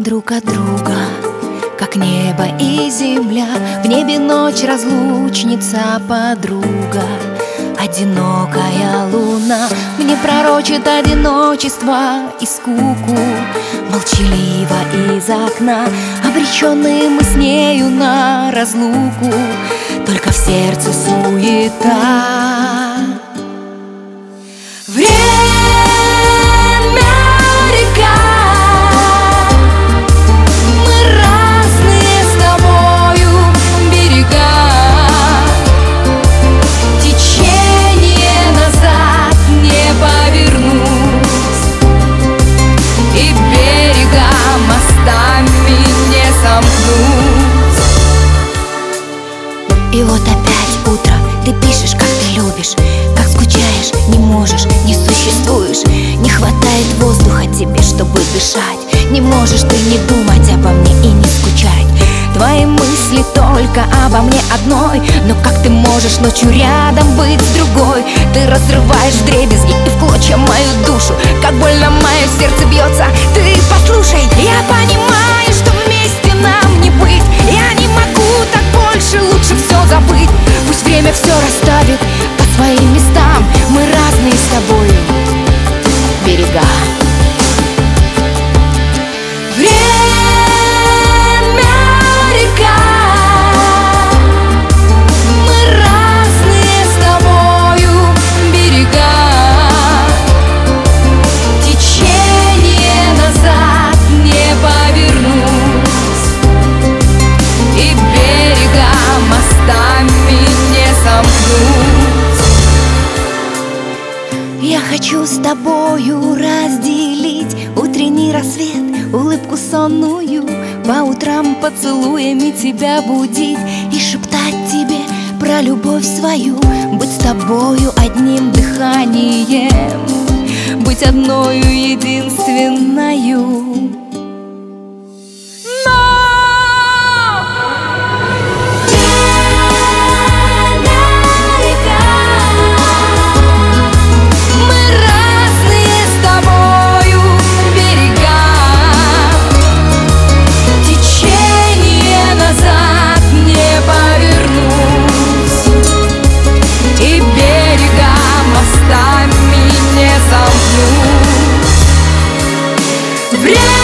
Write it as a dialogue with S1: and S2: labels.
S1: друг от друга, как небо и земля. В небе ночь, разлучница, подруга, одинокая луна мне пророчит одиночество и скуку. Молчаливо из окна, обреченные мы с нею на разлуку. Только в сердце суета. Время река, мы разные с тобою берега. Течение назад не повернуть, и берега мостами не сомкнуть. И вот опять утро, ты пишешь, как ты любишь, как скучаешь, не можешь, не существуешь. Не хватает воздуха тебе, чтобы дышать. Не можешь ты не думать обо мне и не скучать. Твои мысли только обо мне одной. Но как ты можешь ночью рядом быть с другой? Ты разрываешь вдребезги и в клочья мою душу. Как больно мое сердце бьется, ты послушай. Я понимаю, что вместе нам не быть. Я не могу так больше, лучше все забыть. Пусть время все расставит по своим местам. Мы разные с тобою берега. Время река, мы разные с тобою берега. Течение назад не повернуть, и берега мостами не сомкнуть. Я хочу с тобою разделить утренний рассвет, улыбку сонную, по утрам поцелуями тебя будить и шептать тебе про любовь свою. Быть с тобою одним дыханием, быть одною единственною.
S2: Время